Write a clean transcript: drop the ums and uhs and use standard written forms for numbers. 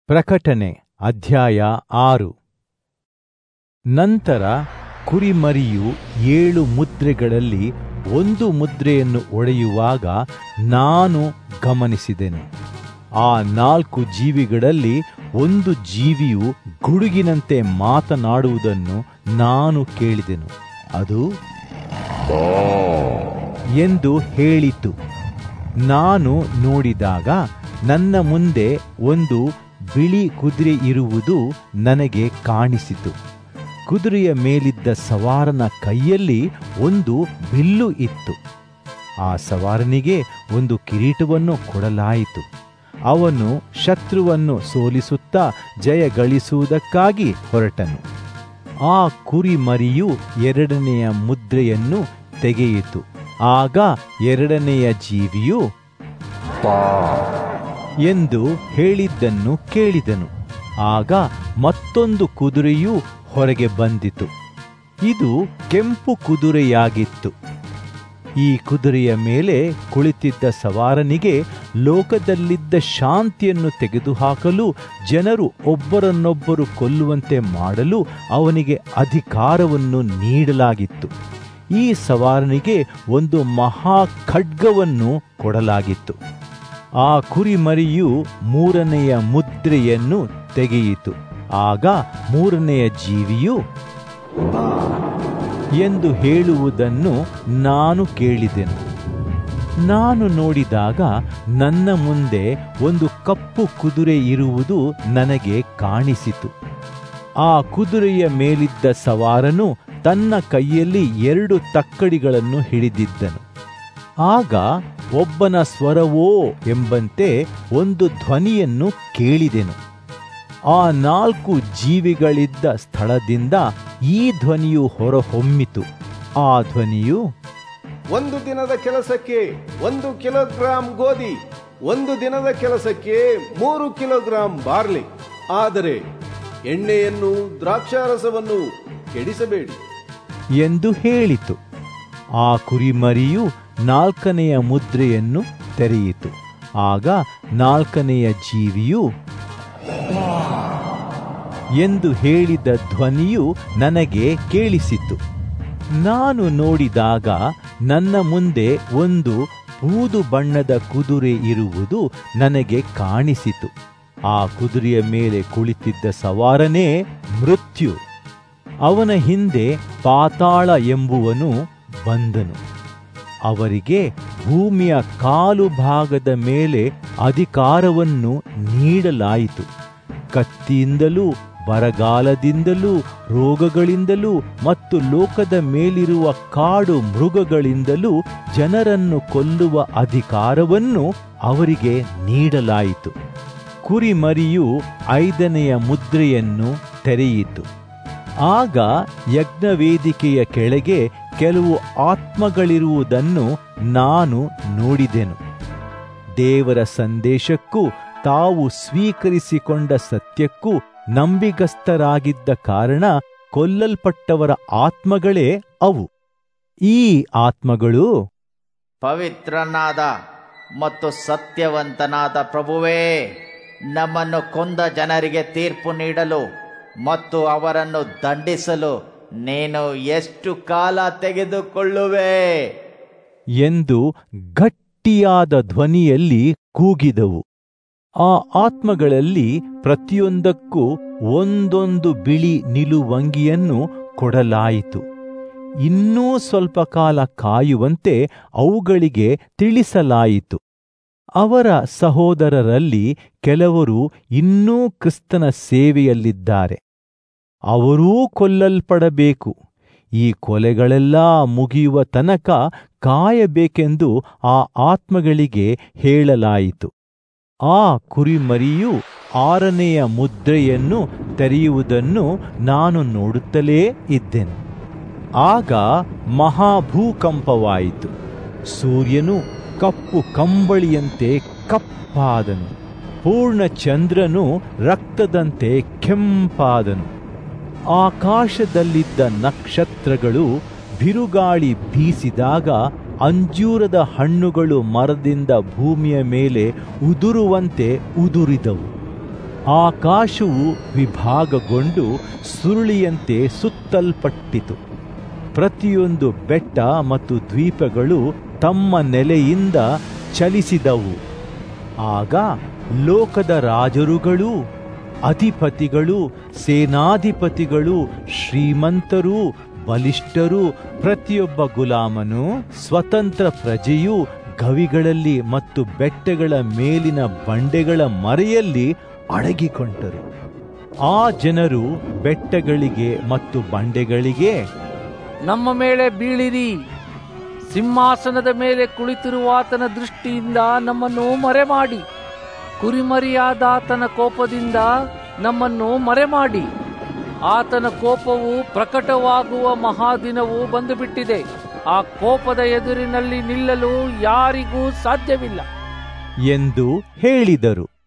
ಪ್ರಕಟಣೆ ಅಧ್ಯಾಯ 6. ನಂತರ ಕುರಿಮರಿಯು 7 ಮುದ್ರೆಗಳಲ್ಲಿ ಒಂದು ಮುದ್ರೆಯನ್ನು ಒಡೆಯುವಾಗ ನಾನು ಗಮನಿಸಿದೆನು. ಆ 4 ಜೀವಿಗಳಲ್ಲಿ ಒಂದು ಜೀವಿಯು ಗುಡುಗಿನಂತೆ ಮಾತನಾಡುವುದನ್ನು ನಾನು ಕೇಳಿದೆನು. ಅದು ಎಂದು ಹೇಳಿತು. ನಾನು ನೋಡಿದಾಗ ನನ್ನ ಮುಂದೆ ಒಂದು ಬಿಳಿ ಕುದುರೆ ಇರುವುದು ನನಗೆ ಕಾಣಿಸಿತು. ಕುದುರೆಯ ಮೇಲಿದ್ದ ಸವಾರನ ಕೈಯಲ್ಲಿ ಒಂದು ಬಿಲ್ಲು ಇತ್ತು. ಆ ಸವಾರನಿಗೆ ಒಂದು ಕಿರೀಟವನ್ನು ಕೊಡಲಾಯಿತು. ಅವನು ಶತ್ರುವನ್ನು ಸೋಲಿಸುತ್ತಾ ಜಯ ಗಳಿಸುವುದಕ್ಕಾಗಿ ಹೊರಟನು. ಆ ಕುರಿಮರಿಯು 2ನೆಯ ಮುದ್ರೆಯನ್ನು ತೆಗೆಯಿತು. ಆಗ 2ನೆಯ ಜೀವಿಯು ಎಂದು ಹೇಳಿದ್ದನ್ನು ಕೇಳಿದನು. ಆಗ ಮತ್ತೊಂದು ಕುದುರೆಯು ಹೊರಗೆ ಬಂದಿತು. ಇದು ಕೆಂಪು ಕುದುರೆಯಾಗಿತ್ತು. ಈ ಕುದುರೆಯ ಮೇಲೆ ಕುಳಿತಿದ್ದ ಸವಾರನಿಗೆ ಲೋಕದಲ್ಲಿದ್ದ ಶಾಂತಿಯನ್ನು ತೆಗೆದುಹಾಕಲು, ಜನರು ಒಬ್ಬರನ್ನೊಬ್ಬರು ಕೊಲ್ಲುವಂತೆ ಮಾಡಲು ಅವನಿಗೆ ಅಧಿಕಾರವನ್ನು ನೀಡಲಾಗಿತ್ತು. ಈ ಸವಾರನಿಗೆ ಒಂದು ಮಹಾ ಖಡ್ಗವನ್ನು ಕೊಡಲಾಗಿತ್ತು. ಆ ಕುರಿಮರಿಯು 3ನೆಯ ಮುದ್ರೆಯನ್ನು ತೆಗೆಯಿತು. ಆಗ 3ನೆಯ ಜೀವಿಯು ಎಂದು ಹೇಳುವುದನ್ನು ನಾನು ಕೇಳಿದೆನು. ನಾನು ನೋಡಿದಾಗ ನನ್ನ ಮುಂದೆ ಒಂದು ಕಪ್ಪು ಕುದುರೆ ಇರುವುದು ನನಗೆ ಕಾಣಿಸಿತು. ಆ ಕುದುರೆಯ ಮೇಲಿದ್ದ ಸವಾರನು ತನ್ನ ಕೈಯಲ್ಲಿ 2 ತಕ್ಕಡಿಗಳನ್ನು ಹಿಡಿದಿದ್ದನು. ಆಗ ಒಬ್ಬನ ಸ್ವರವೋ ಎಂಬಂತೆ ಒಂದು ಧ್ವನಿಯನ್ನು ಕೇಳಿದೆನು. ಆ 4 ಜೀವಿಗಳಿದ್ದ ಸ್ಥಳದಿಂದ ಈ ಧ್ವನಿಯು ಹೊರಹೊಮ್ಮಿತು. ಆ ಧ್ವನಿಯು, 1 ದಿನದ ಕೆಲಸಕ್ಕೆ 1 ಕಿಲೋಗ್ರಾಂ ಗೋಧಿ, 1 ದಿನದ ಕೆಲಸಕ್ಕೆ 3 ಕಿಲೋಗ್ರಾಂ ಬಾರ್ಲಿ, ಆದರೆ ಎಣ್ಣೆಯನ್ನು ದ್ರಾಕ್ಷಾರಸವನ್ನು ಕೆಡಿಸಬೇಡಿ ಎಂದು ಹೇಳಿತು. ಆ ಕುರಿಮರಿಯು 4ನೆಯ ಮುದ್ರೆಯನ್ನು ತೆರೆಯಿತು. ಆಗ 4ನೆಯ ಜೀವಿಯು ಎಂದು ಹೇಳಿದ ಧ್ವನಿಯು ನನಗೆ ಕೇಳಿಸಿತು. ನಾನು ನೋಡಿದಾಗ ನನ್ನ ಮುಂದೆ ಒಂದು ಬೂದು ಬಣ್ಣದ ಕುದುರೆ ಇರುವುದು ನನಗೆ ಕಾಣಿಸಿತು. ಆ ಕುದುರೆಯ ಮೇಲೆ ಕುಳಿತಿದ್ದ ಸವಾರನೇ ಮೃತ್ಯು. ಅವನ ಹಿಂದೆ ಪಾತಾಳ ಎಂಬುವನು ಬಂದನು. ಅವರಿಗೆ ಭೂಮಿಯ ಕಾಲು ಭಾಗದ ಮೇಲೆ ಅಧಿಕಾರವನ್ನು ನೀಡಲಾಯಿತು. ಕತ್ತಿಯಿಂದಲೂ ಬರಗಾಲದಿಂದಲೂ ರೋಗಗಳಿಂದಲೂ ಮತ್ತು ಲೋಕದ ಮೇಲಿರುವ ಕಾಡು ಮೃಗಗಳಿಂದಲೂ ಜನರನ್ನು ಕೊಲ್ಲುವ ಅಧಿಕಾರವನ್ನು ಅವರಿಗೆ ನೀಡಲಾಯಿತು. ಕುರಿಮರಿಯು 5ನೆಯ ಮುದ್ರೆಯನ್ನು ತೆರೆಯಿತು. ಆಗ ಯಜ್ಞವೇದಿಕೆಯ ಕೆಳಗೆ ಕೆಲವು ಆತ್ಮಗಳಿರುವುದನ್ನು ನಾನು ನೋಡಿದೆನು. ದೇವರ ಸಂದೇಶಕ್ಕೂ ತಾವು ಸ್ವೀಕರಿಸಿಕೊಂಡ ಸತ್ಯಕ್ಕೂ ನಂಬಿಗಸ್ತರಾಗಿದ್ದ ಕಾರಣ ಕೊಲ್ಲಲ್ಪಟ್ಟವರ ಆತ್ಮಗಳೇ ಅವು. ಈ ಆತ್ಮಗಳು, ಪವಿತ್ರನಾದ ಮತ್ತು ಸತ್ಯವಂತನಾದ ಪ್ರಭುವೇ, ನಮ್ಮನ್ನು ಕೊಂದ ಜನರಿಗೆ ತೀರ್ಪು ನೀಡಲು ಮತ್ತು ಅವರನ್ನು ದಂಡಿಸಲು ನೀನು ಎಷ್ಟು ಕಾಲ ತೆಗೆದುಕೊಳ್ಳುವೆ ಎಂದು ಗಟ್ಟಿಯಾದ ಧ್ವನಿಯಲ್ಲಿ ಕೂಗಿದವು. ಆ ಆತ್ಮಗಳಲ್ಲಿ ಪ್ರತಿಯೊಂದಕ್ಕೂ ಒಂದೊಂದು ಬಿಳಿ ನಿಲುವಂಗಿಯನ್ನು ಕೊಡಲಾಯಿತು. ಇನ್ನೂ ಸ್ವಲ್ಪ ಕಾಲ ಕಾಯುವಂತೆ ಅವುಗಳಿಗೆ ತಿಳಿಸಲಾಯಿತು. ಅವರ ಸಹೋದರರಲ್ಲಿ ಕೆಲವರು ಇನ್ನೂ ಕ್ರಿಸ್ತನ ಸೇವೆಯಲ್ಲಿದ್ದಾರೆ. ಅವರೂ ಕೊಲ್ಲಲ್ಪಡಬೇಕು. ಈ ಕೊಲೆಗಳೆಲ್ಲ ಮುಗಿಯುವ ತನಕ ಕಾಯಬೇಕೆಂದು ಆ ಆತ್ಮಗಳಿಗೆ ಹೇಳಲಾಯಿತು. ಆ ಕುರಿಮರಿಯು 6ನೆಯ ಮುದ್ರೆಯನ್ನು ತೆರೆಯುವುದನ್ನು ನಾನು ನೋಡುತ್ತಲೇ ಇದ್ದೆನು. ಆಗ ಮಹಾಭೂಕಂಪವಾಯಿತು. ಸೂರ್ಯನು ಕಪ್ಪು ಕಂಬಳಿಯಂತೆ ಕಪ್ಪಾದನು. ಪೂರ್ಣ ಚಂದ್ರನು ರಕ್ತದಂತೆ ಕೆಂಪಾದನು. ಆಕಾಶದಲ್ಲಿದ್ದ ನಕ್ಷತ್ರಗಳು ಬಿರುಗಾಳಿ ಬೀಸಿದಾಗ ಅಂಜೂರದ ಹಣ್ಣುಗಳು ಮರದಿಂದ ಭೂಮಿಯ ಮೇಲೆ ಉದುರುವಂತೆ ಉದುರಿದವು. ಆಕಾಶವು ವಿಭಾಗಗೊಂಡು ಸುರುಳಿಯಂತೆ ಸುತ್ತಲ್ಪಟ್ಟಿತು. ಪ್ರತಿಯೊಂದು ಬೆಟ್ಟ ಮತ್ತು ದ್ವೀಪಗಳು ತಮ್ಮ ನೆಲೆಯಿಂದ ಚಲಿಸಿದವು. ಆಗ ಲೋಕದ ರಾಜರುಗಳು, ಅಧಿಪತಿಗಳು, ಸೇನಾಧಿಪತಿಗಳು, ಶ್ರೀಮಂತರು, ಬಲಿಷ್ಠರು, ಪ್ರತಿಯೊಬ್ಬ ಗುಲಾಮನು, ಸ್ವತಂತ್ರ ಪ್ರಜೆಯು ಗವಿಗಳಲ್ಲಿ ಮತ್ತು ಬೆಟ್ಟಗಳ ಮೇಲಿನ ಬಂಡೆಗಳ ಮರೆಯಲ್ಲಿ ಅಡಗಿಕೊಂಡರು. ಆ ಜನರು ಬೆಟ್ಟಗಳಿಗೆ ಮತ್ತು ಬಂಡೆಗಳಿಗೆ, ನಮ್ಮ ಮೇಲೆ ಬೀಳಿರಿ, ಸಿಂಹಾಸನದ ಮೇಲೆ ಕುಳಿತಿರುವಾತನ ದೃಷ್ಟಿಯಿಂದ ನಮ್ಮನ್ನು ಮರೆಮಾಡಿ, ಕುರಿಮರಿಯಾದಾತನ ಕೋಪದಿಂದ ನಮ್ಮನ್ನು ಮರೆಮಾಡಿ. ಆತನ ಕೋಪವು ಪ್ರಕಟವಾಗುವ ಮಹಾದಿನವು ಬಂದುಬಿಟ್ಟಿದೆ. ಆ ಕೋಪದ ಎದುರಿನಲ್ಲಿ ನಿಲ್ಲಲು ಯಾರಿಗೂ ಸಾಧ್ಯವಿಲ್ಲ ಎಂದು ಹೇಳಿದರು.